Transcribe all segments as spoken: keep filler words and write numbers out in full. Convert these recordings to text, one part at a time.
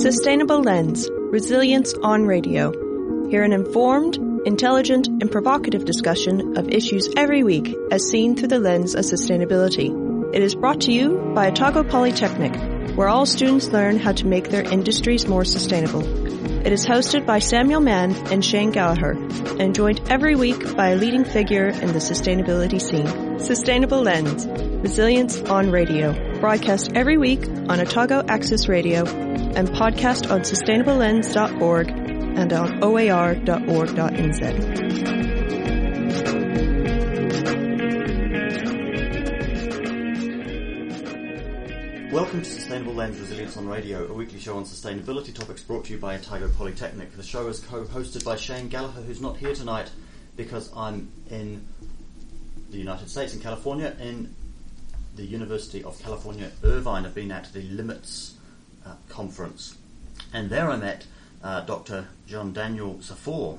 Sustainable Lens, Resilience on Radio. Hear an informed, intelligent and provocative discussion of issues every week as seen through the lens of sustainability. It is brought to you by Otago Polytechnic, where all students learn how to make their industries more sustainable. It is hosted by Samuel Mann and Shane Gallagher, and joined every week by a leading figure in the sustainability scene. Sustainable Lens, Resilience on Radio. Broadcast every week on Otago Access Radio and podcast on sustainable lens dot org and on O A R dot org dot N Z. Welcome to Sustainable Lens Resilience on Radio, a weekly show on sustainability topics brought to you by Otago Polytechnic. The show is co-hosted by Shane Gallagher, who's not here tonight because I'm in the United States, in California, in the University of California, Irvine. I've been at the Limits uh, conference, and there I met uh, Doctor John Daniel Safor.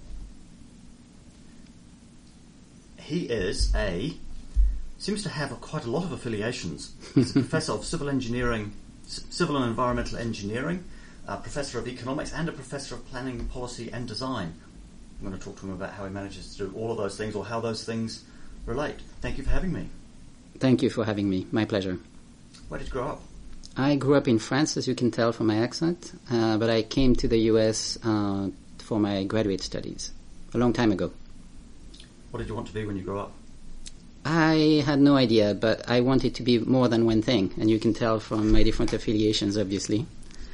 He is a seems to have a, quite a lot of affiliations. He's a professor of civil engineering, c- civil and environmental engineering, a professor of economics, and a professor of planning, policy, and design. I'm going to talk to him about how he manages to do all of those things, or how those things relate. Thank you for having me. Thank you for having me. My pleasure. Where did you grow up? I grew up in France, as you can tell from my accent, uh, but I came to the U S uh, for my graduate studies a long time ago. What did you want to be when you grew up? I had no idea, but I wanted to be more than one thing, and you can tell from my different affiliations, obviously.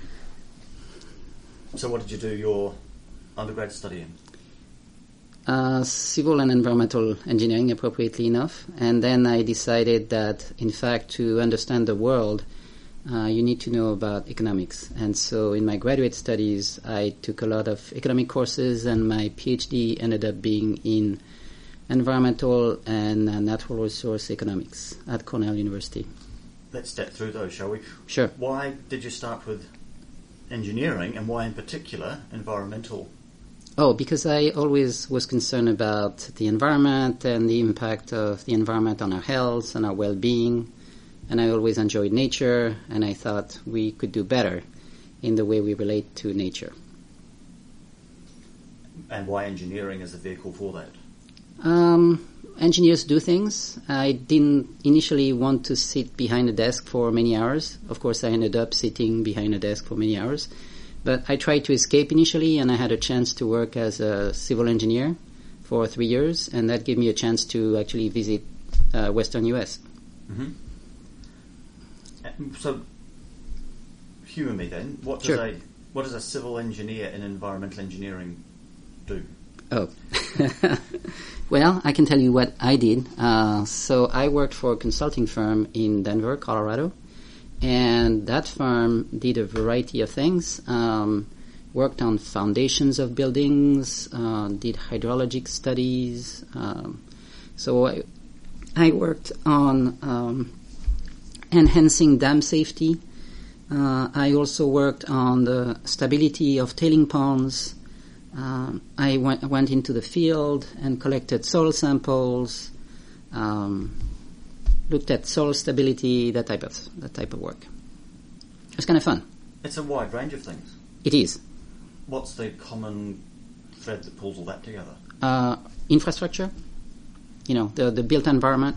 So what did you do your undergrad study in? Uh, civil and environmental engineering, appropriately enough. And then I decided that, in fact, to understand the world, uh, you need to know about economics. And so in my graduate studies, I took a lot of economic courses, and my PhD ended up being in environmental and uh, natural resource economics at Cornell University. Let's step through those, shall we? Sure. Why did you start with engineering, and why in particular environmental? Oh, because I always was concerned about the environment and the impact of the environment on our health and our well-being. And I always enjoyed nature, and I thought we could do better in the way we relate to nature. And why engineering as a vehicle for that? Um, engineers do things. I didn't initially want to sit behind a desk for many hours. Of course, I ended up sitting behind a desk for many hours. But I tried to escape initially, and I had a chance to work as a civil engineer for three years, and that gave me a chance to actually visit uh, Western U S. Mm-hmm. So, humour me then. What does Sure. a what does a civil engineer in environmental engineering do? Oh. Well, I can tell you what I did. Uh, so I worked for a consulting firm in Denver, Colorado. And that firm did a variety of things, um, worked on foundations of buildings, uh, did hydrologic studies. Um, so I, I worked on um, enhancing dam safety. Uh, I also worked on the stability of tailing ponds. Um, I went, went into the field and collected soil samples, um, looked at soil stability, that type of that type of work. It was kind of fun. It's a wide range of things. It is. What's the common thread that pulls all that together? Uh, infrastructure, you know, the the built environment.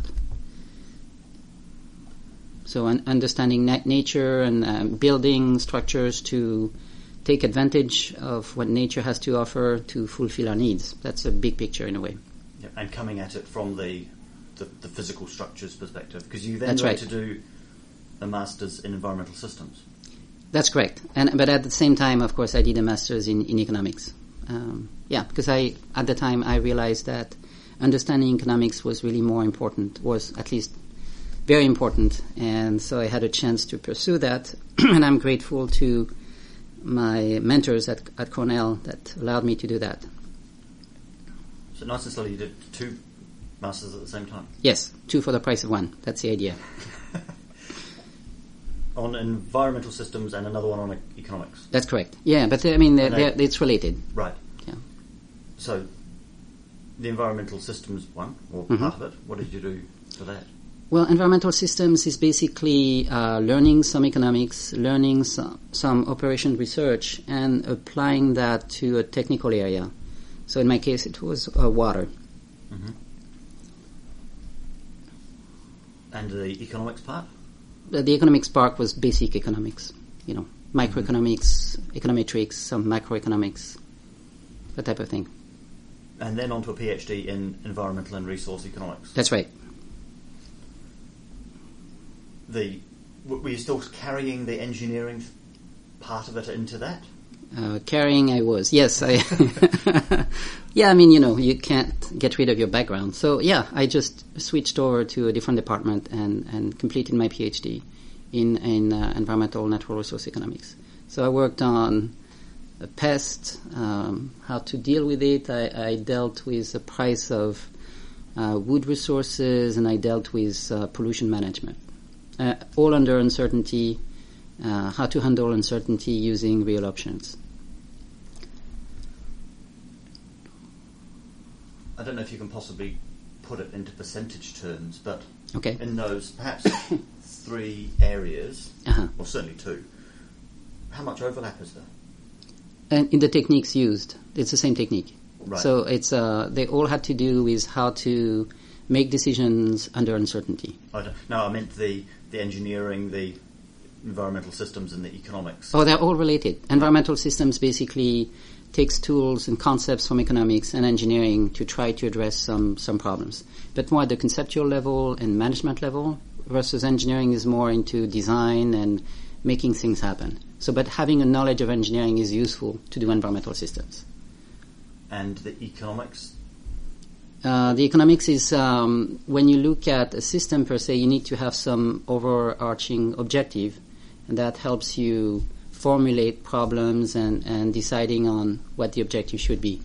So un- understanding na- nature and um, building structures to take advantage of what nature has to offer to fulfill our needs. That's a big picture in a way. Yep. And coming at it from the The, the physical structures perspective, because you then That's went right. to do a master's in environmental systems. That's correct. And but at the same time, of course, I did a master's in, in economics. Um, yeah, because I at the time I realized that understanding economics was really more important, was at least very important, and so I had a chance to pursue that, and I'm grateful to my mentors at at Cornell that allowed me to do that. So nice and slowly you did two masters at the same time? Yes, two for the price of one. That's the idea. On environmental systems and another one on e- economics? That's correct. Yeah, but I mean, they're, they, they're, it's related. Right. Yeah. So, the environmental systems one, or mm-hmm. part of it, what did you do for that? Well, environmental systems is basically uh, learning some economics, learning some, some operation research, and applying that to a technical area. So in my case, it was uh, water. Mm-hmm. And the economics part? The, the economics part was basic economics, you know, microeconomics, mm-hmm. econometrics, some macroeconomics, that type of thing. And then on to a PhD in environmental and resource economics. That's right. The were you still carrying the engineering part of it into that? Uh, carrying, I was. Yes, I. Yeah, I mean, you know, you can't get rid of your background. So yeah, I just switched over to a different department and, and completed my PhD in in uh, environmental natural resource economics. So I worked on a pest, um, how to deal with it. I, I dealt with the price of uh, wood resources, and I dealt with uh, pollution management. Uh, all under uncertainty, uh, how to handle uncertainty using real options. I don't know if you can possibly put it into percentage terms, but okay. in those perhaps three areas, uh-huh. or certainly two, how much overlap is there? And in the techniques used, it's the same technique. Right. So it's uh, they all had to do with how to make decisions under uncertainty. I don't, no, I meant the, the engineering, the environmental systems, and the economics. Oh, they're all related. Environmental systems basically takes tools and concepts from economics and engineering to try to address some, some problems. But more at the conceptual level and management level, versus engineering is more into design and making things happen. So, but having a knowledge of engineering is useful to do environmental systems. And the economics? Uh, the economics is, um, when you look at a system per se, you need to have some overarching objective, and that helps you formulate problems and, and deciding on what the objective should be.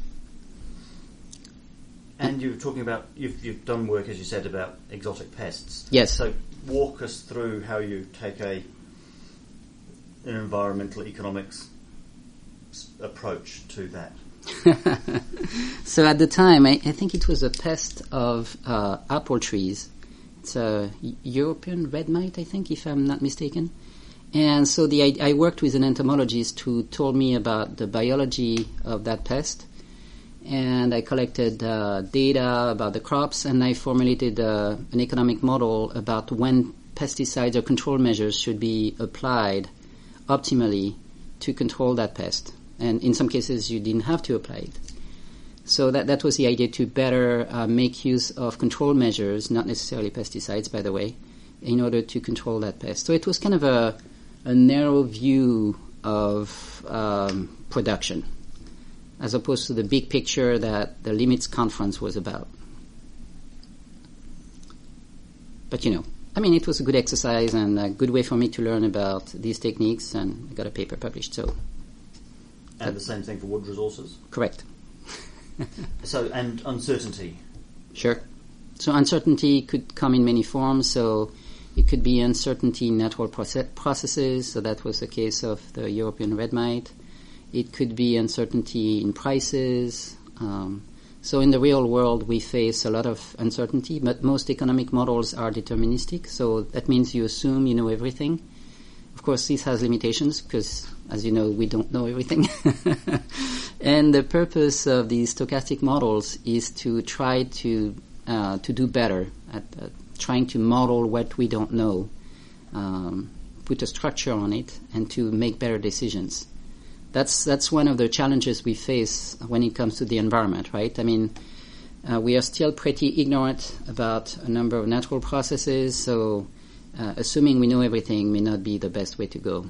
And you were talking about, you've, you've done work, as you said, about exotic pests. Yes. So walk us through how you take a an environmental economics approach to that. So at the time, I, I think it was a pest of uh, apple trees. It's a European red mite, I think, if I'm not mistaken. And so the I, I worked with an entomologist who told me about the biology of that pest. And I collected uh, data about the crops, and I formulated uh, an economic model about when pesticides or control measures should be applied optimally to control that pest. And in some cases, you didn't have to apply it. So that that was the idea, to better uh, make use of control measures, not necessarily pesticides, by the way, in order to control that pest. So it was kind of a, a narrow view of um, production, as opposed to the big picture that the Limits Conference was about. But, you know, I mean, it was a good exercise and a good way for me to learn about these techniques, and I got a paper published, so... And the same thing for wood resources? Correct. So, and uncertainty? Sure. So uncertainty could come in many forms, so it could be uncertainty in natural proce- processes, so that was the case of the European red mite. It could be uncertainty in prices. Um, so in the real world, we face a lot of uncertainty, but most economic models are deterministic, so that means you assume you know everything. Of course, this has limitations because, as you know, we don't know everything. And the purpose of these stochastic models is to try to uh, to do better at uh, trying to model what we don't know, um, put a structure on it, and to make better decisions. That's that's one of the challenges we face when it comes to the environment, right? I mean, uh, we are still pretty ignorant about a number of natural processes, so uh, assuming we know everything may not be the best way to go.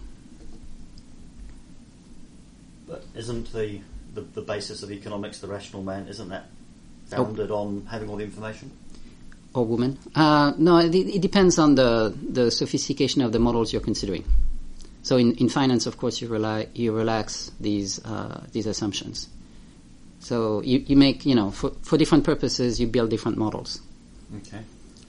But isn't the, the, the basis of economics, the rational man, isn't that founded oh. on having all the information? Or woman? Uh, no, it, it depends on the, the sophistication of the models you're considering. So in, in finance, of course, you rely you relax these uh, these assumptions. So you, you make, you know, for, for different purposes, you build different models. Okay.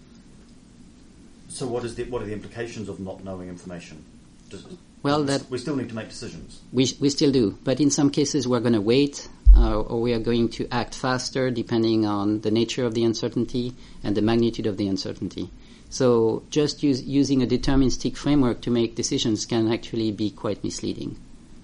So what is the what are the implications of not knowing information? Does, well, does that we still need to make decisions. We we still do, but in some cases we're going to wait, uh, or we are going to act faster, depending on the nature of the uncertainty and the magnitude of the uncertainty. So just use, using a deterministic framework to make decisions can actually be quite misleading.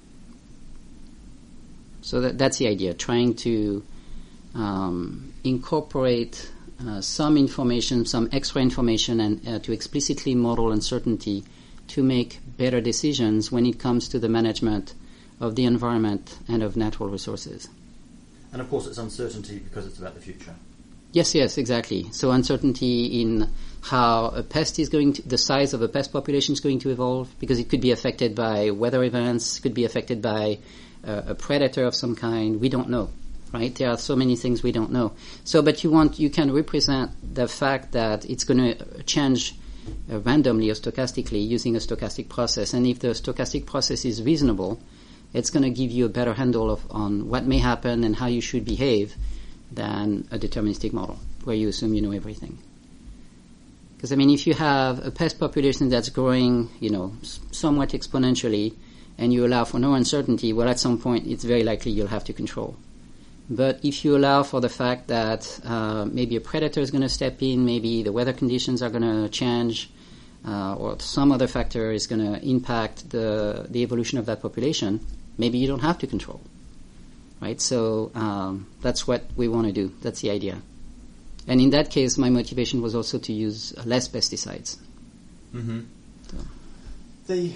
So that, that's the idea, trying to um, incorporate uh, some information, some extra information, and uh, to explicitly model uncertainty to make better decisions when it comes to the management of the environment and of natural resources. And of course it's uncertainty because it's about the future. Yes, yes, exactly. So uncertainty in how a pest is going to, the size of a pest population is going to evolve, because it could be affected by weather events, could be affected by uh, a predator of some kind. We don't know, right? There are so many things we don't know. So, but you want, you can represent the fact that it's going to change uh, randomly or stochastically using a stochastic process. And if the stochastic process is reasonable, it's going to give you a better handle of, on what may happen and how you should behave than a deterministic model, where you assume you know everything. Because, I mean, if you have a pest population that's growing, you know, s- somewhat exponentially, and you allow for no uncertainty, well, at some point, it's very likely you'll have to control. But if you allow for the fact that uh, maybe a predator is going to step in, maybe the weather conditions are going to change, uh, or some other factor is going to impact the the evolution of that population, maybe you don't have to control. Right, so um, that's what we want to do. That's the idea. And in that case, my motivation was also to use less pesticides. Mm-hmm. So. The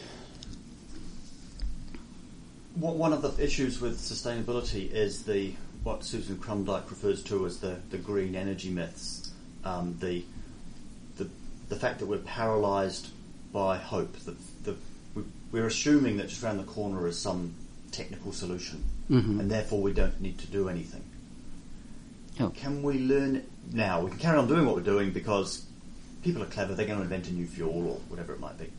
what, one of the issues with sustainability is the what Susan Krumdijk refers to as the, the green energy myths. Um, the the the fact that we're paralysed by hope. That the, we, we're assuming that just around the corner is some technical solution. Mm-hmm. And therefore we don't need to do anything. Oh. Can we learn now? We can carry on doing what we're doing because people are clever, they're going to invent a new fuel or whatever it might be.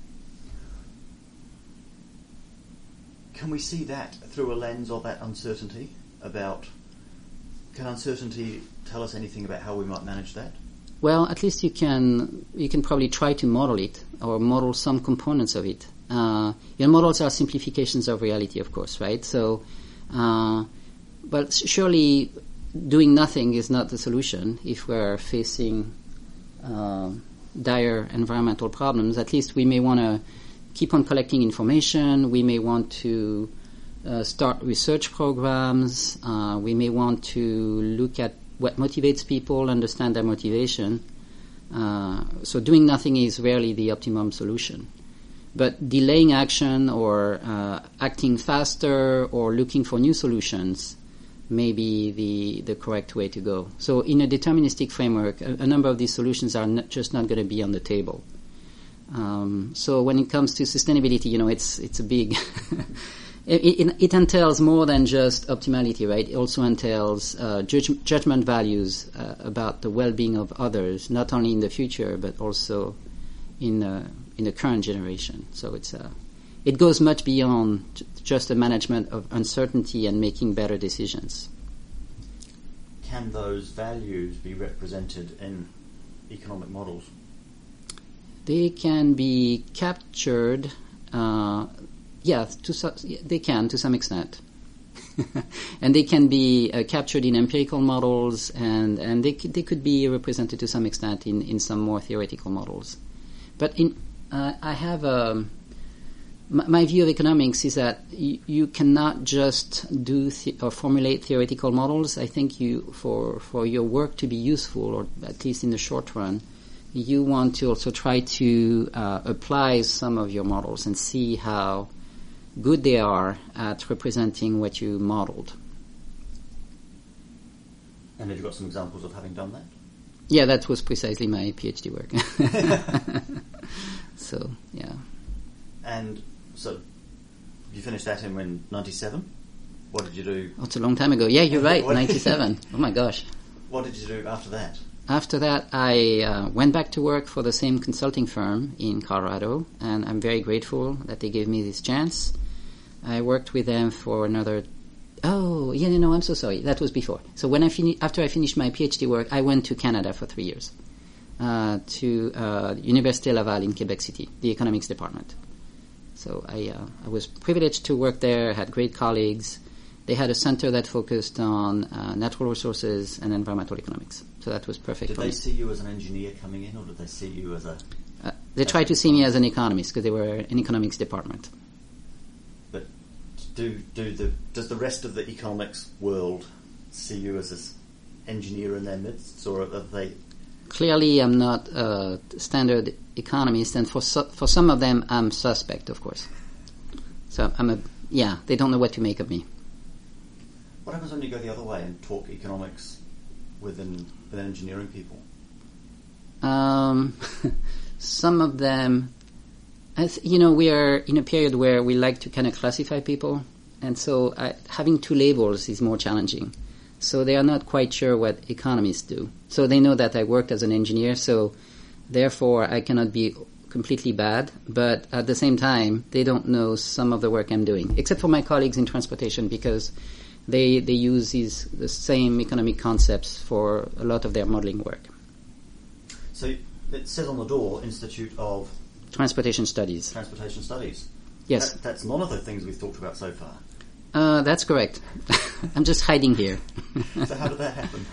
Can we see that through a lens of that uncertainty about, can uncertainty tell us anything about how we might manage that? Well, at least you can, you can probably try to model it or model some components of it. Uh, your models are simplifications of reality, of course, right? So, Uh, but surely doing nothing is not the solution if we're facing uh, dire environmental problems. At least we may want to keep on collecting information. We may want to uh, start research programs. Uh, we may want to look at what motivates people, understand their motivation. Uh, so doing nothing is rarely the optimum solution. But delaying action or uh, acting faster or looking for new solutions may be the, the correct way to go. So in a deterministic framework, a, a number of these solutions are not, just not going to be on the table. Um, so when it comes to sustainability, you know, it's it's a big... it, it, it entails more than just optimality, right? It also entails uh, judge, judgment values uh, about the well-being of others, not only in the future, but also in the... in the current generation. So it's uh, it goes much beyond j- just the management of uncertainty and making better decisions. Can those values be represented in economic models? They can be captured, uh, yeah, to su- they can to some extent. And they can be uh, captured in empirical models, and, and they, c- they could be represented to some extent in, in some more theoretical models. But in Uh, I have a, my, my view of economics is that y- you cannot just do the- or formulate theoretical models. I think you, for for your work to be useful, or at least in the short run, you want to also try to uh, apply some of your models and see how good they are at representing what you modeled. And have you got some examples of having done that? Yeah, that was precisely my PhD work. So, yeah. And so, you finished that in when, ninety-seven? What did you do? Oh, it's a long time ago. Yeah, you're right, ninety-seven. Oh my gosh. What did you do after that? After that, I uh, went back to work for the same consulting firm in Colorado, and I'm very grateful that they gave me this chance. I worked with them for another... Oh, yeah, no, I'm so sorry. That was before. So when I fini- after I finished my PhD work, I went to Canada for three years. Uh, to uh, Université Laval in Quebec City, the economics department. So I, uh, I was privileged to work there, had great colleagues, they had a center that focused on uh, natural resources and environmental economics. So that was perfect did for they me. see you as an engineer coming in, or did they see you as a... Uh, they tried to see me as an economist because they were an economics department. But do do the does the rest of the economics world see you as an engineer in their midst, or are they... Clearly, I'm not a standard economist, and for so, for some of them, I'm suspect, of course. So I'm a yeah. They don't know what to make of me. What happens when you go the other way and talk economics within with engineering people? Um, some of them, as you know, we are in a period where we like to kind of classify people, and so I, having two labels is more challenging. So they are not quite sure what economists do. So they know that I worked as an engineer, so therefore I cannot be completely bad. But at the same time, they don't know some of the work I'm doing, except for my colleagues in transportation, because they they use these the same economic concepts for a lot of their modeling work. So it says on the door, Institute of Transportation Studies. Transportation Studies. Yes. That, that's none of the things we've talked about so far. Uh, that's correct. I'm just hiding here. So how did that happen?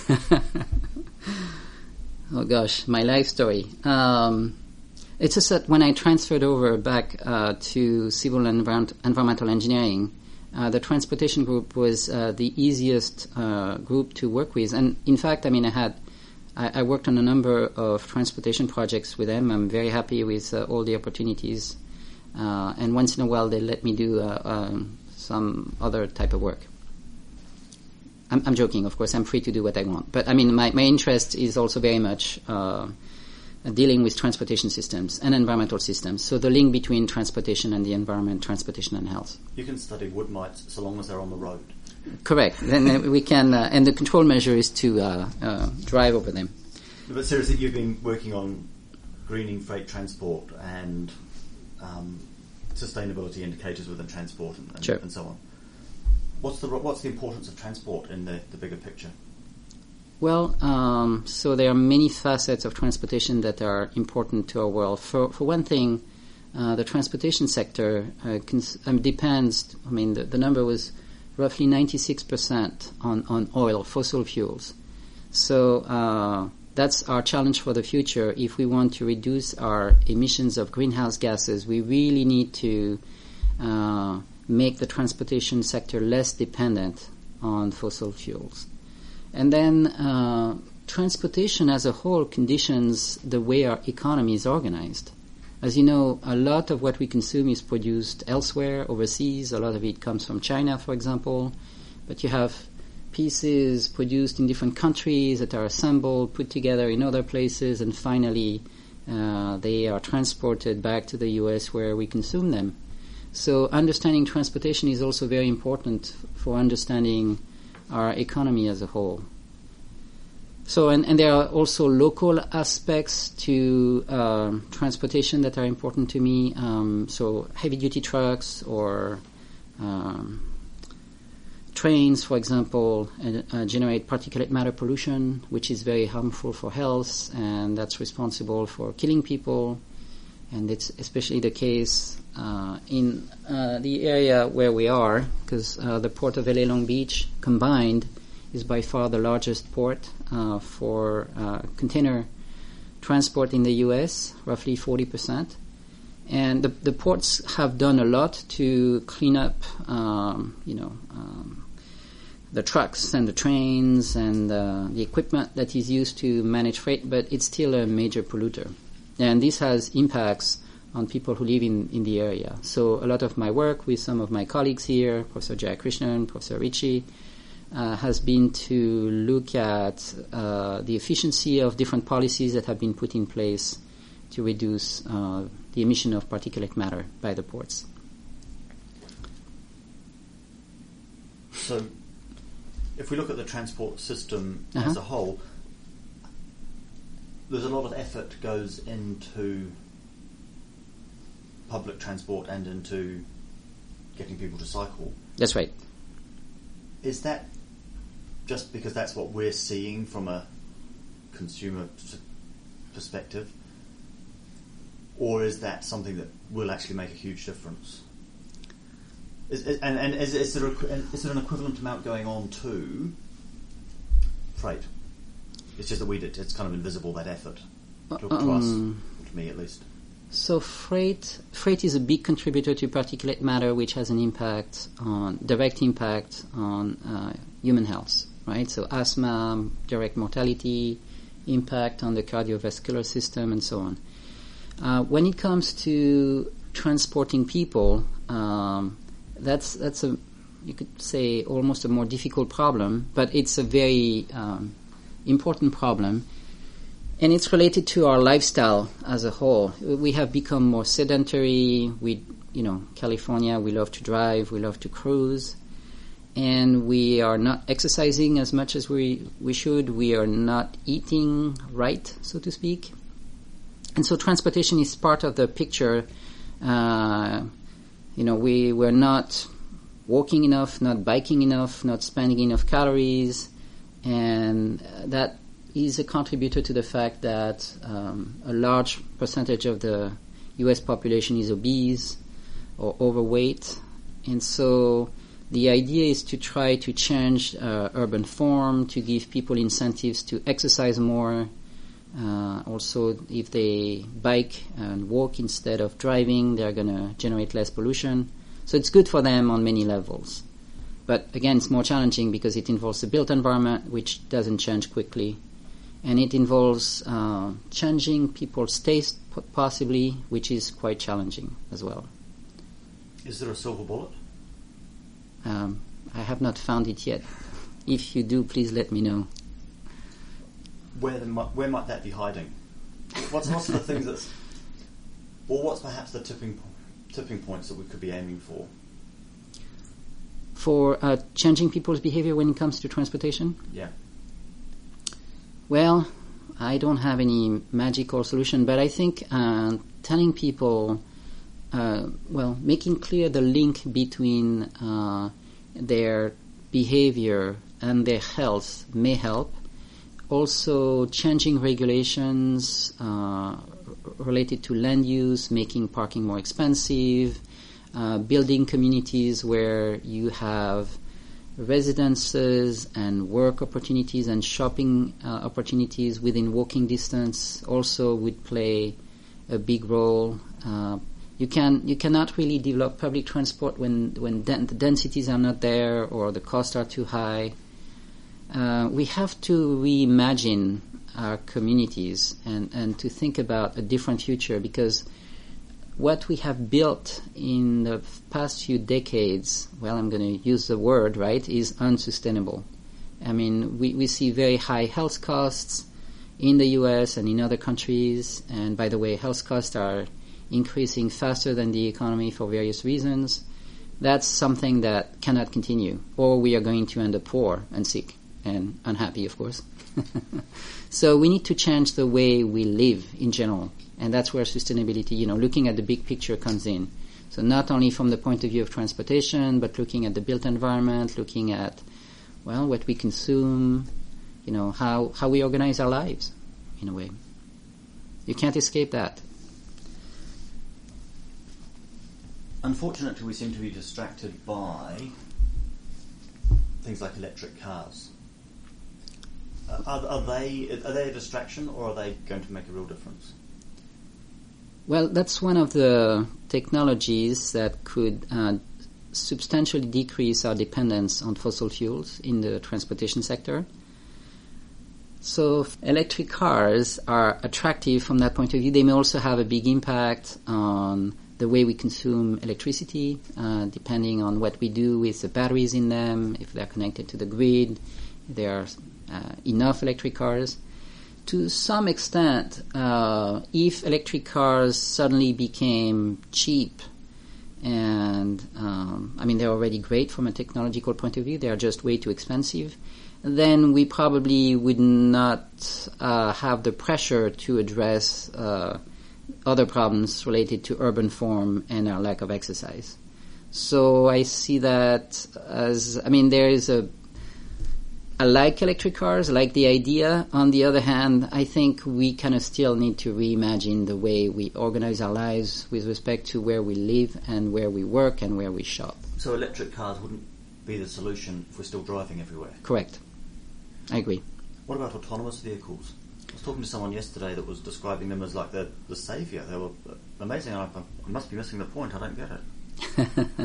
Oh gosh, my life story. Um, it's just that when I transferred over back uh, to civil and envir- environmental engineering, uh, the transportation group was uh, the easiest uh, group to work with. And in fact, I mean, I had I, I worked on a number of transportation projects with them. I'm very happy with uh, all the opportunities. Uh, and once in a while, they let me do uh, um, some other type of work. I'm, I'm joking, of course. I'm free to do what I want. But, I mean, my, my interest is also very much uh, dealing with transportation systems and environmental systems. So the link between transportation and the environment, transportation and health. You can study wood mites so long as they're on the road. Correct. Then uh, we can, uh, and the control measure is to uh, uh, drive over them. But seriously, you've been working on greening freight transport and um, sustainability indicators within transport and, and, sure. and so on. What's the what's the importance of transport in the, the bigger picture? Well, um, so there are many facets of transportation that are important to our world. For for one thing, uh, the transportation sector uh, cons- um, depends. I mean, the, the number was roughly ninety-six percent on, on oil, fossil fuels. So uh, that's our challenge for the future. If we want to reduce our emissions of greenhouse gases, we really need to uh, make the transportation sector less dependent on fossil fuels. And then uh, transportation as a whole conditions the way our economy is organized. As you know, a lot of what we consume is produced elsewhere, overseas. A lot of it comes from China, for example. But you have pieces produced in different countries that are assembled, put together in other places, and finally uh, they are transported back to the U S where we consume them. So understanding transportation is also very important for understanding our economy as a whole. So, and, and there are also local aspects to uh, transportation that are important to me. Um, so heavy-duty trucks or um, trains, for example, uh, uh, generate particulate matter pollution, which is very harmful for health, and that's responsible for killing people. And it's especially the case uh, in uh, the area where we are, because uh, the port of L A Long Beach combined is by far the largest port uh, for uh, container transport in the U S, roughly forty percent. And the, the ports have done a lot to clean up, um, you know, um, the trucks and the trains and uh, the equipment that is used to manage freight, but it's still a major polluter. And this has impacts on people who live in, in the area. So a lot of my work with some of my colleagues here, Professor Jayakrishnan, Professor Ritchie, uh, has been to look at uh, the efficiency of different policies that have been put in place to reduce uh, the emission of particulate matter by the ports. So if we look at the transport system uh-huh. as a whole, there's a lot of effort goes into public transport and into getting people to cycle. That's right. Is that just because that's what we're seeing from a consumer perspective, or is that something that will actually make a huge difference? Is, is, and and is, is, there a, is there an equivalent amount going on to freight? It's just that we did. It's kind of invisible, that effort to, to um, us, to me at least. So freight freight is a big contributor to particulate matter, which has an impact on direct impact on uh, human health, right? So asthma, direct mortality, impact on the cardiovascular system, and so on. Uh, when it comes to transporting people, um, that's that's a you could say almost a more difficult problem, but it's a very um, important problem, and it's related to our lifestyle as a whole. We have become more sedentary. We, you know, California, we love to drive, we love to cruise, and we are not exercising as much as we we should. We are not eating right, so to speak, and so transportation is part of the picture. Uh, you know, we we're not walking enough, not biking enough, not spending enough calories. And that is a contributor to the fact that um, a large percentage of the U S population is obese or overweight. And so the idea is to try to change uh, urban form, to give people incentives to exercise more. Uh, also, if they bike and walk instead of driving, they're going to generate less pollution. So it's good for them on many levels. But again, it's more challenging because it involves the built environment, which doesn't change quickly. And it involves uh, changing people's taste, possibly, which is quite challenging as well. Is there a silver bullet? Um, I have not found it yet. If you do, please let me know. Where, the, where might that be hiding? What's, what's the things that's... Or what's perhaps the tipping tipping points that we could be aiming for? For uh, changing people's behavior when it comes to transportation? Yeah. Well, I don't have any magical solution, but I think uh, telling people, uh, well, making clear the link between uh, their behavior and their health may help. Also, changing regulations uh, related to land use, making parking more expensive, uh, building communities where you have residences and work opportunities and shopping uh, opportunities within walking distance also would play a big role. Uh, you can you cannot really develop public transport when when den- the densities are not there or the costs are too high. Uh, we have to reimagine our communities and, and to think about a different future, because what we have built in the past few decades, well, I'm going to use the word, right, is unsustainable. I mean, we, we see very high health costs in the U S and in other countries, and by the way, health costs are increasing faster than the economy for various reasons. That's something that cannot continue, or we are going to end up poor and sick and unhappy, of course. So we need to change the way we live in general, and that's where sustainability, you know, looking at the big picture comes in. So not only from the point of view of transportation, but looking at the built environment, looking at, well, what we consume, you know, how, how we organize our lives, in a way. You can't escape that. Unfortunately, we seem to be distracted by things like electric cars. Uh, are, are they are they a distraction, or are they going to make a real difference? Well, that's one of the technologies that could uh, substantially decrease our dependence on fossil fuels in the transportation sector. So electric cars are attractive from that point of view. They may also have a big impact on the way we consume electricity, uh, depending on what we do with the batteries in them, if they're connected to the grid, if there are uh, enough electric cars. To some extent, uh, if electric cars suddenly became cheap, and um, I mean they're already great from a technological point of view, they are just way too expensive, then we probably would not uh, have the pressure to address uh, other problems related to urban form and our lack of exercise. So I see that as, I mean, there is a, I like electric cars, I like the idea. On the other hand, I think we kind of still need to reimagine the way we organize our lives with respect to where we live and where we work and where we shop. So electric cars wouldn't be the solution if we're still driving everywhere? Correct. I agree. What about autonomous vehicles? I was talking to someone yesterday that was describing them as like the, the saviour. They were amazing. I, I must be missing the point. I don't get it.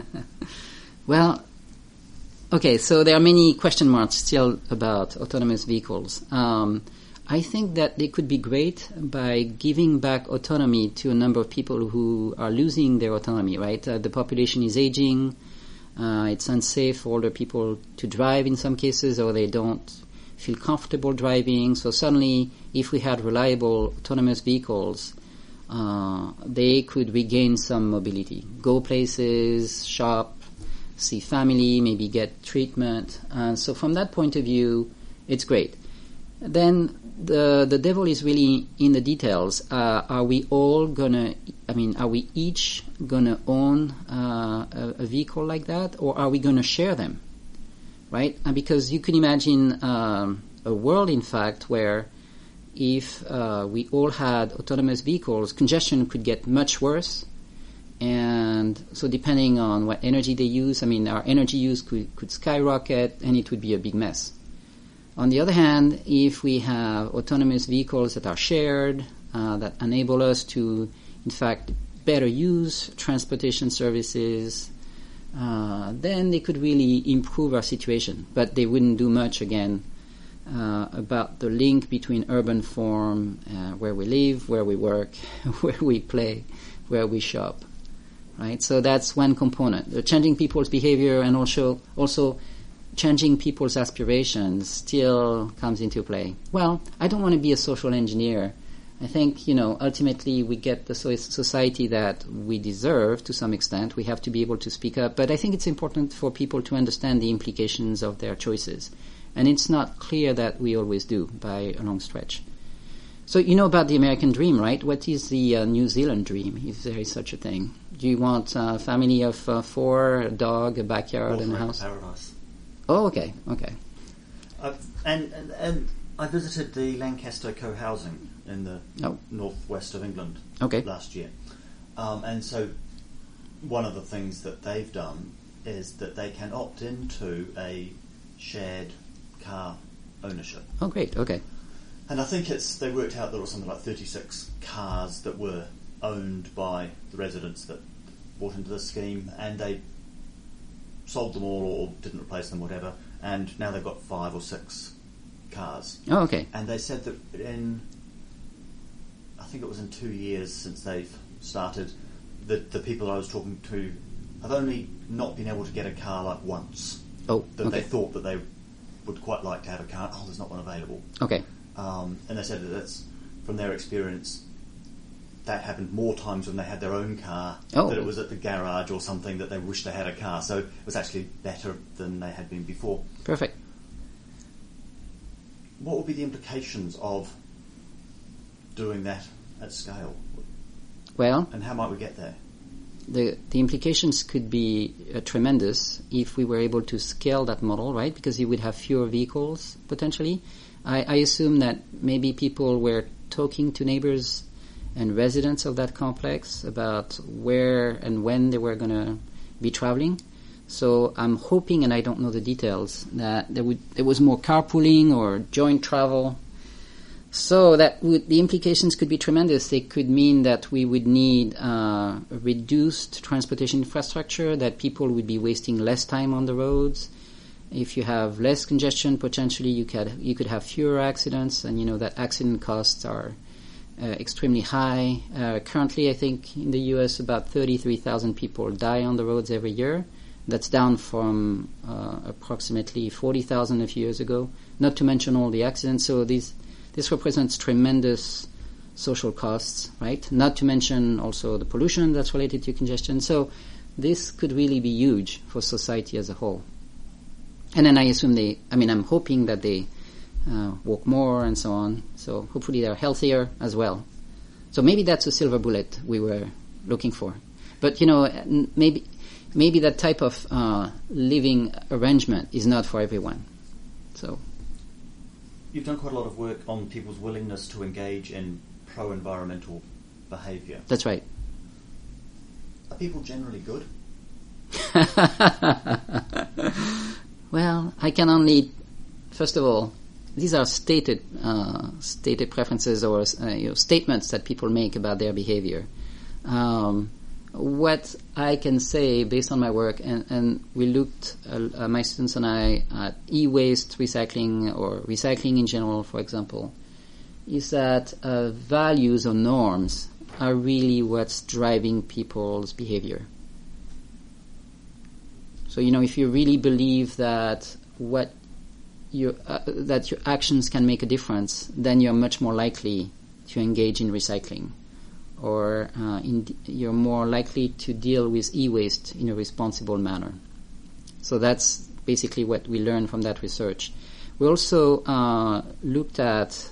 Well, okay, so there are many question marks still about autonomous vehicles. Um, I think that they could be great by giving back autonomy to a number of people who are losing their autonomy, right? Uh, the population is aging. Uh, it's unsafe for older people to drive in some cases, or they don't feel comfortable driving. So suddenly, if we had reliable autonomous vehicles, uh, they could regain some mobility, go places, shop, see family, maybe get treatment. And so from that point of view, it's great. Then the the devil is really in the details. Uh, are we all gonna, I mean, are we each gonna own uh, a, a vehicle like that, or are we gonna share them? Right? And because you can imagine um, a world, in fact, where if uh, we all had autonomous vehicles, congestion could get much worse. And so depending on what energy they use, I mean, our energy use could, could skyrocket, and it would be a big mess. On the other hand, if we have autonomous vehicles that are shared, uh, that enable us to, in fact, better use transportation services, Uh, then they could really improve our situation. But they wouldn't do much, again, uh, about the link between urban form, uh, where we live, where we work, where we play, where we shop. Right? So that's one component. The changing people's behavior and also also changing people's aspirations still comes into play. Well, I don't want to be a social engineer. I think, you know, ultimately we get the society that we deserve to some extent. We have to be able to speak up. But I think it's important for people to understand the implications of their choices. And it's not clear that we always do by a long stretch. So you know about the American dream, right? What is the uh, New Zealand dream, if there is such a thing? Do you want a family of uh, four, a dog, a backyard, North and a Lake house? Paradise. Oh, okay, okay. Uh, and, and, and I visited the Lancaster co-housing in the oh. northwest of England okay. last year. Um, and so one of the things that they've done is that they can opt into a shared car ownership. Oh, great, okay. And I think it's they worked out there was something like thirty-six cars that were owned by the residents that bought into the scheme, and they sold them all or didn't replace them, whatever, and now they've got five or six cars. Oh, okay. And they said that in, I think it was in two years since they've started, that the people I was talking to have only not been able to get a car like once. Oh, that okay. They thought that they would quite like to have a car. Oh, there's not one available. Okay. Um, and they said that that's, from their experience, that happened more times when they had their own car, oh. that it was at the garage or something that they wished they had a car. So it was actually better than they had been before. Perfect. What would be the implications of doing that at scale? Well, and how might we get there? The the implications could be uh, tremendous if we were able to scale that model, right? Because you would have fewer vehicles, potentially. I, I assume that maybe people were talking to neighbors and residents of that complex about where and when they were going to be traveling. So I'm hoping, and I don't know the details, that there would there was more carpooling or joint travel. So that would, the implications could be tremendous. They could mean that we would need uh, a reduced transportation infrastructure, that people would be wasting less time on the roads. If you have less congestion, potentially you could you could have fewer accidents, and you know that accident costs are uh, extremely high. Uh, currently, I think in the U S about thirty-three thousand people die on the roads every year. That's down from uh, approximately forty thousand a few years ago. Not to mention all the accidents. So these this represents tremendous social costs, right? Not to mention also the pollution that's related to congestion. So this could really be huge for society as a whole. And then I assume they, I mean, I'm hoping that they uh, walk more and so on. So hopefully they're healthier as well. So maybe that's a silver bullet we were looking for. But, you know, maybe maybe that type of uh, living arrangement is not for everyone. So you've done quite a lot of work on people's willingness to engage in pro-environmental behaviour. That's right. Are people generally good? Well, I can only, first of all, these are stated uh, stated preferences or uh, you know, statements that people make about their behavior. Um, what I can say based on my work, and, and we looked, uh, my students and I, at e-waste recycling or recycling in general, for example, is that uh, values or norms are really what's driving people's behavior. So, you know, if you really believe that what your uh, that your actions can make a difference, then you're much more likely to engage in recycling, or uh, in, you're more likely to deal with e-waste in a responsible manner. So that's basically what we learned from that research. We also uh, looked at,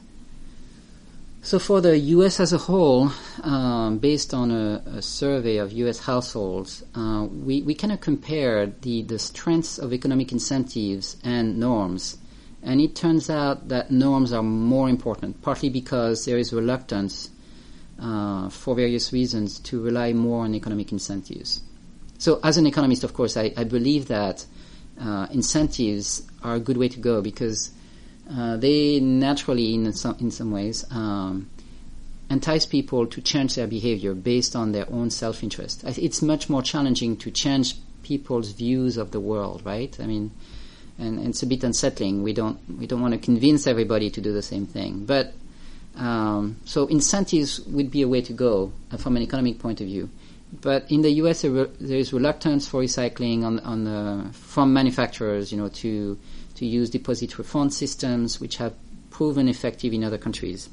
so for the U S as a whole, um, based on a, a survey of U S households, uh, we, we kind of compared the, the strengths of economic incentives and norms. And it turns out that norms are more important, partly because there is reluctance uh, for various reasons to rely more on economic incentives. So as an economist, of course, I, I believe that uh, incentives are a good way to go because uh, they naturally, in some, in some ways, um, entice people to change their behavior based on their own self-interest. It's much more challenging to change people's views of the world, right? I mean, and, and it's a bit unsettling. We don't we don't want to convince everybody to do the same thing. But um, so incentives would be a way to go uh, from an economic point of view. But in the U S, there, re- there is reluctance for recycling on on the from manufacturers, you know, to to use deposit refund systems, which have proven effective in other countries.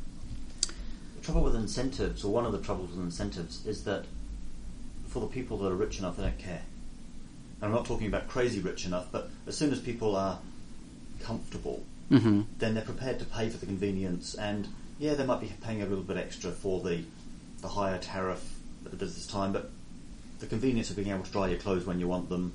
The trouble with incentives, or one of the troubles with incentives, is that for the people that are rich enough, they don't care. I'm not talking about crazy rich enough, but as soon as people are comfortable, mm-hmm. then they're prepared to pay for the convenience, and yeah, they might be paying a little bit extra for the the higher tariff at this time, but the convenience of being able to dry your clothes when you want them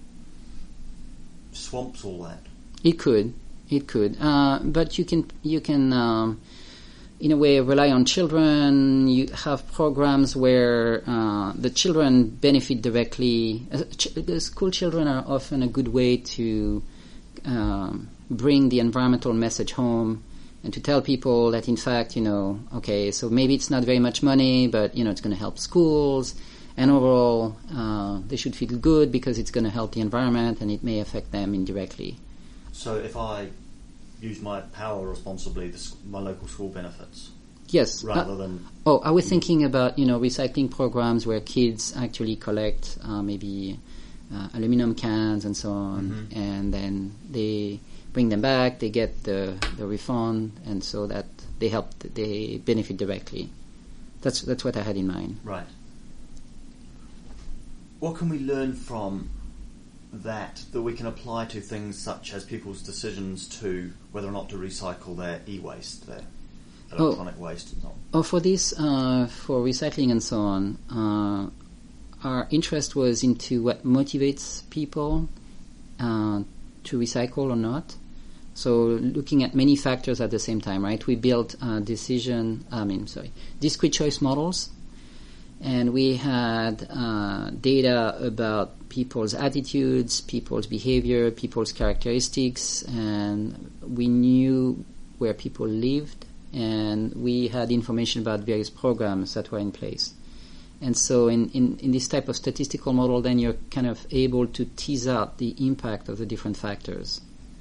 swamps all that. It could, it could, uh, but you can you can um, in a way rely on children. You have programs where uh, the children benefit directly. Uh, ch- the school children are often a good way to um, bring the environmental message home and to tell people that, in fact, you know, okay, so maybe it's not very much money, but, you know, it's going to help schools, and overall uh, they should feel good because it's going to help the environment and it may affect them indirectly. So if I use my power responsibly, the, my local school benefits. Yes. Rather uh, than... Oh, I was thinking about, you know, recycling programs where kids actually collect uh, maybe uh, aluminum cans and so on, mm-hmm. and then they bring them back, they get the, the refund, and so that they help, they benefit directly. That's that's what I had in mind. Right. What can we learn from that that we can apply to things such as people's decisions to whether or not to recycle their e-waste, their electronic oh, waste and so on? Oh, for this, uh, for recycling and so on, uh, our interest was into what motivates people uh, to recycle or not. So looking at many factors at the same time, right? We built uh, decision, I mean, sorry, discrete choice models, and we had uh, data about people's attitudes, people's behavior, people's characteristics, and we knew where people lived, and we had information about various programs that were in place. And so in, in, in this type of statistical model, then you're kind of able to tease out the impact of the different factors.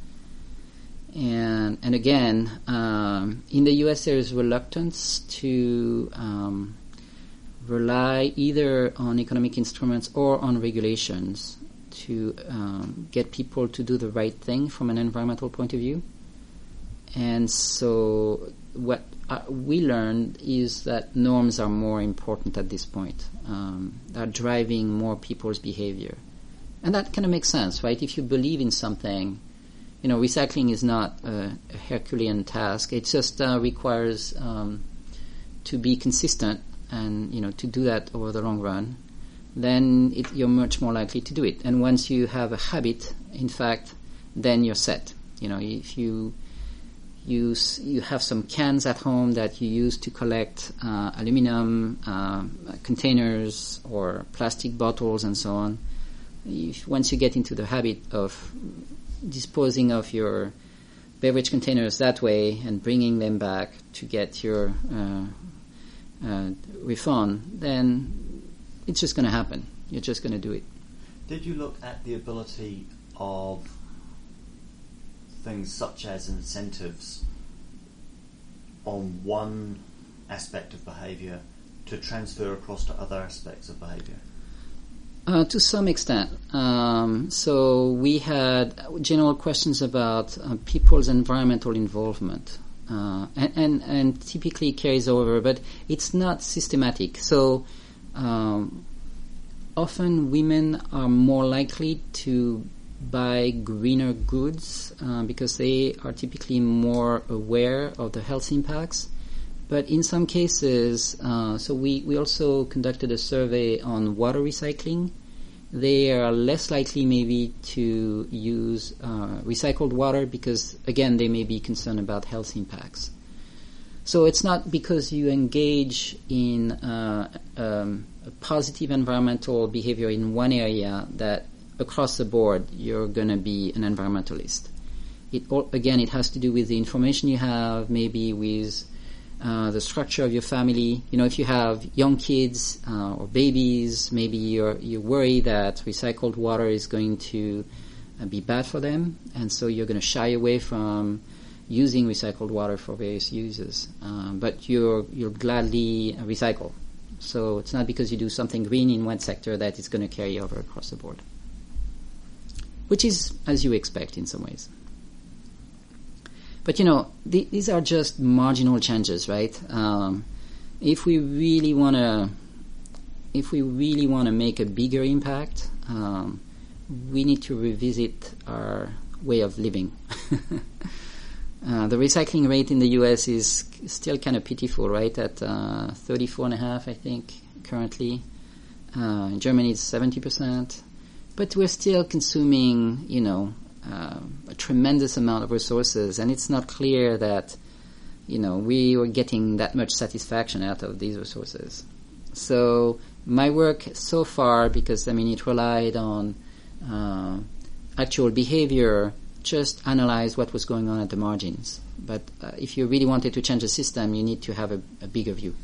And and again, um, in the U S there is reluctance to um, rely either on economic instruments or on regulations to um, get people to do the right thing from an environmental point of view. And so what uh, we learned is that norms are more important at this point. Um, they're driving more people's behavior. And that kind of makes sense, right? If you believe in something, you know, recycling is not a, a Herculean task. It just uh, requires um, to be consistent and, you know, to do that over the long run. Then it, you're much more likely to do it. And once you have a habit, in fact, then you're set. You know, if you you s- you have some cans at home that you use to collect uh, aluminum uh, containers or plastic bottles and so on. If, once you get into the habit of disposing of your beverage containers that way and bringing them back to get your uh, uh, refund, then it's just going to happen. You're just going to do it. Did you look at the ability of things such as incentives on one aspect of behaviour to transfer across to other aspects of behaviour? Uh, to some extent. Um, so we had general questions about uh, people's environmental involvement, uh, and, and, and typically carries over, but it's not systematic. So um, often women are more likely to buy greener goods uh, because they are typically more aware of the health impacts. But in some cases, uh, so we, we also conducted a survey on water recycling. They are less likely maybe to use uh, recycled water because, again, they may be concerned about health impacts. So it's not because you engage in uh, um, a positive environmental behavior in one area that across the board you're going to be an environmentalist. It again, it has to do with the information you have, maybe with uh, the structure of your family. You know, if you have young kids uh, or babies, maybe you're you worry that recycled water is going to uh, be bad for them, and so you're going to shy away from using recycled water for various uses. Um, but you're you'll gladly recycle. So it's not because you do something green in one sector that it's going to carry over across the board, which is as you expect in some ways. But you know, th- these are just marginal changes, right? Um, if we really want to, if we really want to make a bigger impact, um, we need to revisit our way of living. uh, the recycling rate in the U S is still kind of pitiful, right? At uh, thirty-four and a half, I think, currently. Uh, in Germany, it's seventy percent. But we're still consuming, you know, uh, a tremendous amount of resources, and it's not clear that, you know, we were getting that much satisfaction out of these resources. So my work so far, because, I mean, it relied on uh, actual behavior, just analyzed what was going on at the margins. But uh, if you really wanted to change the system, you need to have a, a bigger view.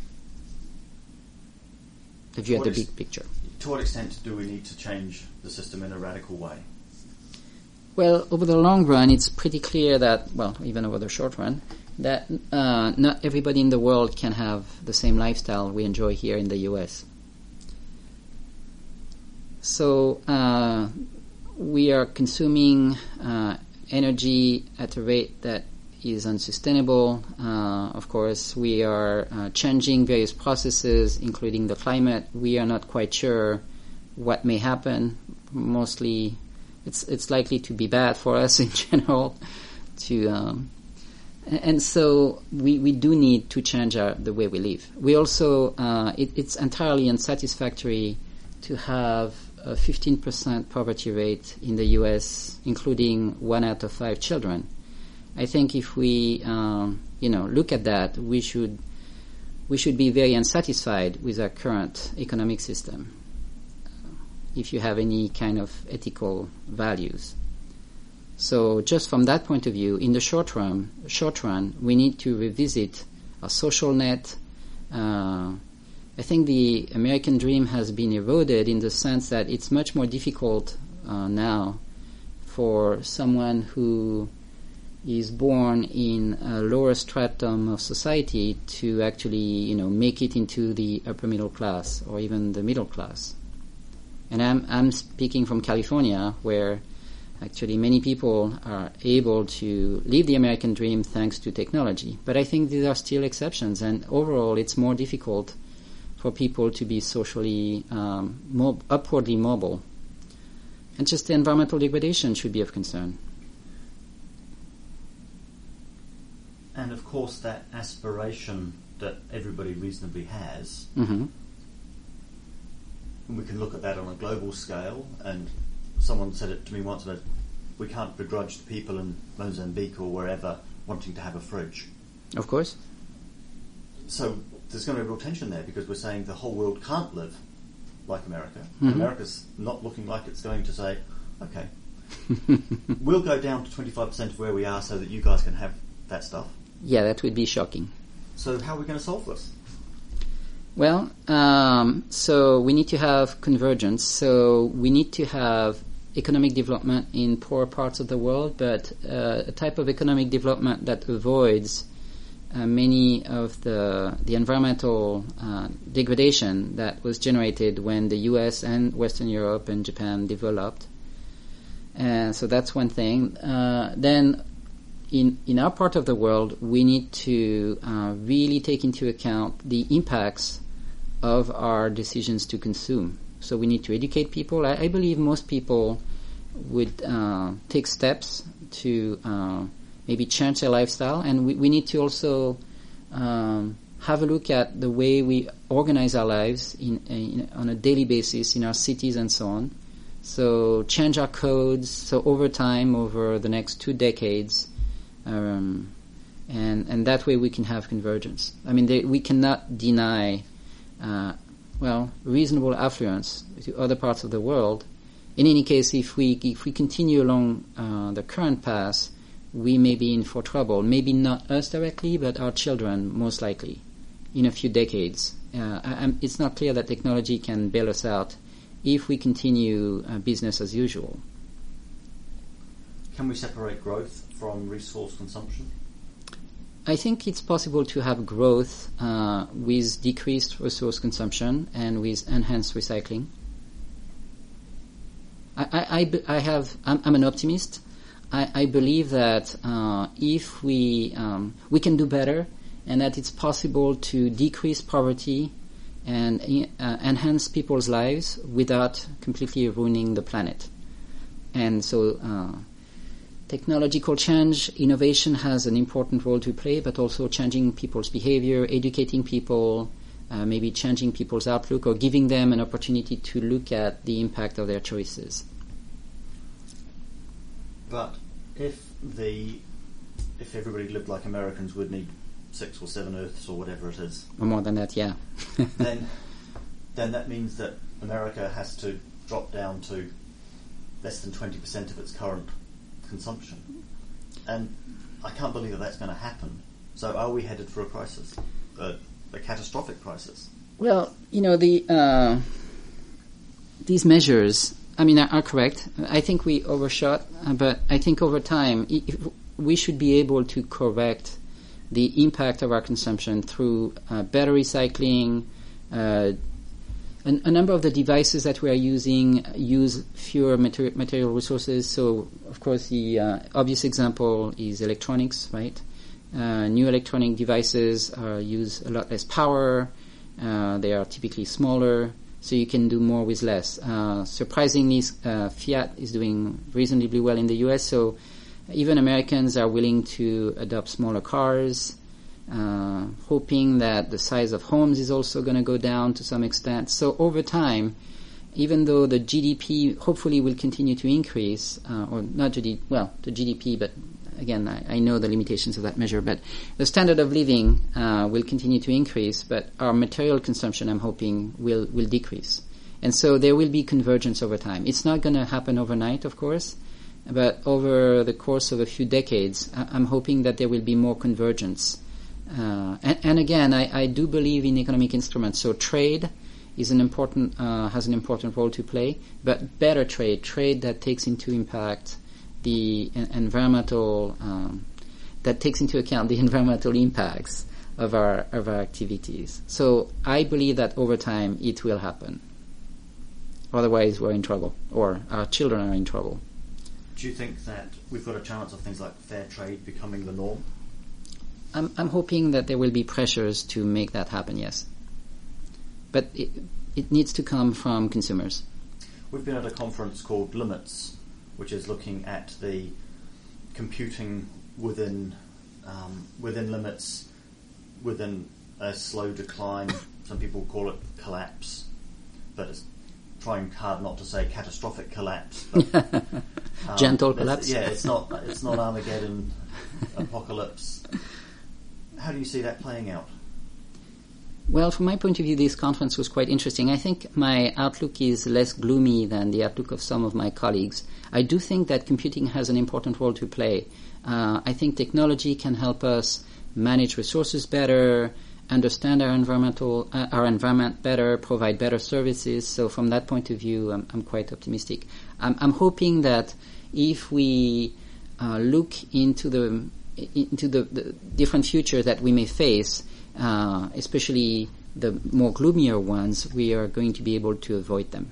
The view at the big picture. To what extent do we need to change the system in a radical way? Well, over the long run, it's pretty clear that, well, even over the short run, that uh, not everybody in the world can have the same lifestyle we enjoy here in the U S. So uh, we are consuming uh, energy at a rate that is unsustainable. Uh, of course, we are uh, changing various processes, including the climate. We are not quite sure what may happen. Mostly, it's it's likely to be bad for us in general. To um, and so we, we do need to change our, the way we live. We also uh, it, it's entirely unsatisfactory to have a fifteen percent poverty rate in the U S, including one out of five children. I think if we, um, you know, look at that, we should we should be very unsatisfied with our current economic system. Uh, if you have any kind of ethical values, so just from that point of view, in the short run, short run, we need to revisit our social net. Uh, I think the American dream has been eroded in the sense that it's much more difficult uh, now for someone who is born in a lower stratum of society to actually, you know, make it into the upper middle class or even the middle class. And I'm I'm speaking from California, where actually many people are able to live the American dream thanks to technology. But I think these are still exceptions, and overall it's more difficult for people to be socially um, mo- upwardly mobile. And just the environmental degradation should be of concern. And of course, that aspiration that everybody reasonably has, Mm-hmm. and we can look at that on a global scale. And someone said it to me once that we can't begrudge the people in Mozambique or wherever wanting to have a fridge. Of course. So there's going to be a real tension there because we're saying the whole world can't live like America. Mm-hmm. America's not looking like it's going to say, okay, we'll go down to twenty-five percent of where we are so that you guys can have that stuff. Yeah, that would be shocking. So how are we going to solve this? Well, um, so we need to have convergence. So we need to have economic development in poor parts of the world, but uh, a type of economic development that avoids uh, many of the the environmental uh, degradation that was generated when the U S and Western Europe and Japan developed. And so that's one thing. Uh, then in in our part of the world, we need to uh, really take into account the impacts of our decisions to consume. So we need to educate people. I, I believe most people would uh, take steps to uh, maybe change their lifestyle, and we, we need to also um, have a look at the way we organize our lives in, in, on a daily basis in our cities and so on. So change our codes. So over time, over the next two decades, um, and and that way we can have convergence. I mean, they, we cannot deny, uh, well, reasonable affluence to other parts of the world. In any case, if we if we continue along uh, the current path, we may be in for trouble. Maybe not us directly, but our children most likely in a few decades. Uh, I, it's not clear that technology can bail us out if we continue uh, business as usual. Can we separate growth from resource consumption? I think it's possible to have growth uh, with decreased resource consumption and with enhanced recycling. I, I, I, I have. I'm, I'm an optimist. I, I believe that uh, if we um, we can do better, and that it's possible to decrease poverty and uh, enhance people's lives without completely ruining the planet. And so uh, technological change, innovation has an important role to play, but also changing people's behavior, educating people, uh, maybe changing people's outlook or giving them an opportunity to look at the impact of their choices. But if the if everybody lived like Americans would need six or seven Earths or whatever it is. Or more than that, yeah. then then that means that America has to drop down to less than twenty percent of its current consumption. And I can't believe that that's going to happen. So are we headed for a crisis? A, a catastrophic crisis? Well, you know, the uh, these measures, I mean, are, are correct. I think we overshot, uh, but I think over time if we should be able to correct the impact of our consumption through uh, better recycling. Uh, a, a number of the devices that we are using use fewer materi- material resources. So, of course, the uh, obvious example is electronics, right? Uh, new electronic devices uh, use a lot less power. Uh, they are typically smaller, so you can do more with less. Uh, surprisingly, uh, Fiat is doing reasonably well in the U S, so even Americans are willing to adopt smaller cars, uh, hoping that the size of homes is also going to go down to some extent. So over time, even though the G D P hopefully will continue to increase, uh, or not G D P, well, the G D P, but again, I, I know the limitations of that measure, but the standard of living uh, will continue to increase, but our material consumption, I'm hoping, will, will decrease. And so there will be convergence over time. It's not going to happen overnight, of course, but over the course of a few decades, I'm hoping that there will be more convergence. Uh, and, and again, I, I do believe in economic instruments. So trade is an important uh, has an important role to play, but better trade, trade that takes into impact the environmental, um, that takes into account the environmental impacts of our of our activities. So I believe that over time it will happen. Otherwise, we're in trouble, or our children are in trouble. Do you think that we've got a chance of things like fair trade becoming the norm? I'm, I'm hoping that there will be pressures to make that happen, yes. But it, it needs to come from consumers. We've been at a conference called Limits, which is looking at the computing within um, within limits, within a slow decline. Some people call it collapse, but it's trying hard not to say catastrophic collapse. But, um, gentle collapse. Yeah, it's not it's not Armageddon apocalypse. How do you see that playing out? Well, from my point of view, this conference was quite interesting. I think my outlook is less gloomy than the outlook of some of my colleagues. I do think that computing has an important role to play. Uh, I think technology can help us manage resources better, understand our environmental uh, our environment better, provide better services. So from that point of view, I'm, I'm quite optimistic. I'm, I'm hoping that if we uh, look into the into the, the different futures that we may face, uh, especially the more gloomier ones, we are going to be able to avoid them.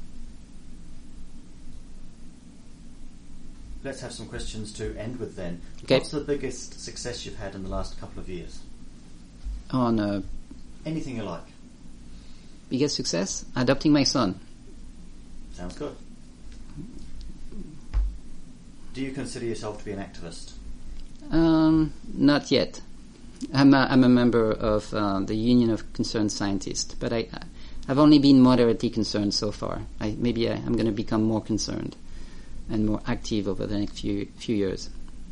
Let's have some questions to end with then. Okay. What's the biggest success you've had in the last couple of years? On uh, Anything you like. biggest success? Adopting my son. Sounds good. Do you consider yourself to be an activist? Um, not yet. I'm a, I'm a member of uh, the Union of Concerned Scientists, but I, I've only been moderately concerned so far. I, maybe I, I'm going to become more concerned and more active over the next few few years.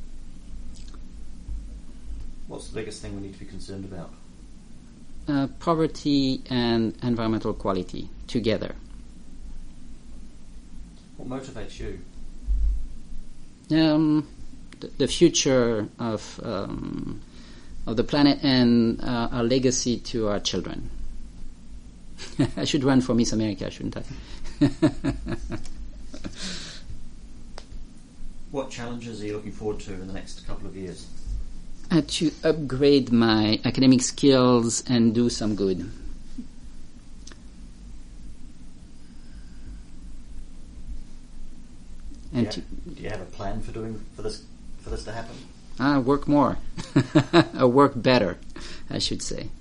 What's the biggest thing we need to be concerned about? Uh, poverty and environmental quality together. What motivates you? Um, the, the future of um, of the planet and uh, our legacy to our children. I should run for Miss America, shouldn't I? What challenges are you looking forward to in the next couple of years? Uh, to upgrade my academic skills and do some good. And do, to you, do you have a plan for doing for this for this to happen? uh, work more, or work better, I should say.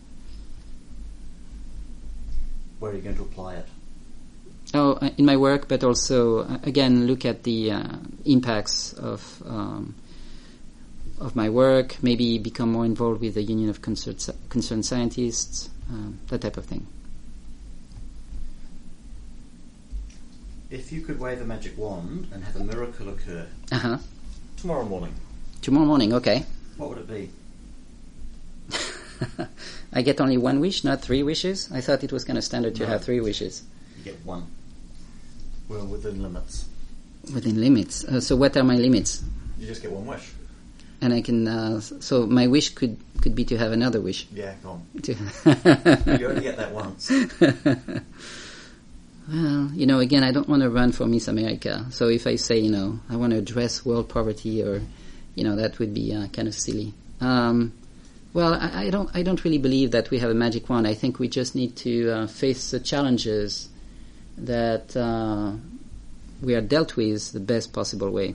Where are you going to apply it? Oh, uh, in my work, but also uh, again look at the uh, impacts of um, of my work. Maybe become more involved with the Union of Concerned, Concerned Scientists, um, that type of thing. If you could wave a magic wand and have a miracle occur Uh huh. tomorrow morning, Tomorrow morning, okay. what would it be? I get only one wish, not three wishes. I thought it was kind of standard to No. have three wishes. You get one. We're within limits. Within limits. Uh, so what are my limits? You just get one wish. And I can. Uh, so my wish could could be to have another wish. Yeah, go on. To You only get that once. Well, you know, again, I don't want to run for Miss America. So if I say, you know, I want to address world poverty, or, you know, that would be uh, kind of silly. Um, well, I, I don't. I don't really believe that we have a magic wand. I think we just need to uh, face the challenges that uh, we are dealt with the best possible way.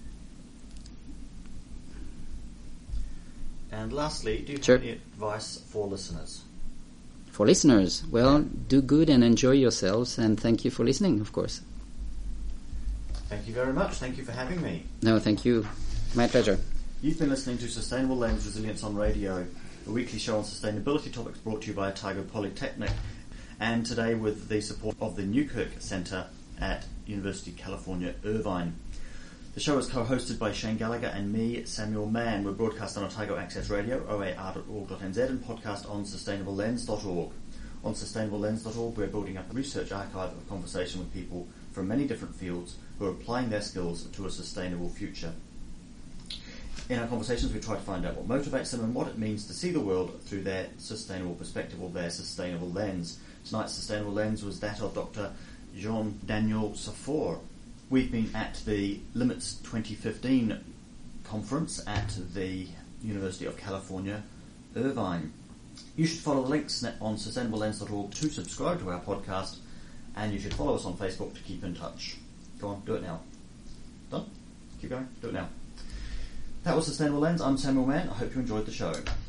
And lastly, do you Sure. have any advice for listeners? For listeners, well, do good and enjoy yourselves, and thank you for listening, of course. Thank you very much. Thank you for having me. No, thank you. My pleasure. You've been listening to Sustainable Lens Resilience on Radio, a weekly show on sustainability topics brought to you by Otago Polytechnic, and today with the support of the Newkirk Centre at University of California, Irvine. The show is co-hosted by Shane Gallagher and me, Samuel Mann. We're broadcast on Otago Access Radio, o a r dot org dot n z, and podcast on sustainable lens dot org. On sustainable lens dot org, we're building up a research archive of conversation with people from many different fields who are applying their skills to a sustainable future. In our conversations, we try to find out what motivates them and what it means to see the world through their sustainable perspective or their sustainable lens. Tonight's sustainable lens was that of Doctor Jean-Daniel Safor. We've been at the Limits twenty fifteen conference at the University of California, Irvine. You should follow the links on sustainable lens dot org to subscribe to our podcast, and you should follow us on Facebook to keep in touch. Go on, do it now. Done? Keep going, do it now. That was Sustainable Lens. I'm Samuel Mann. I hope you enjoyed the show.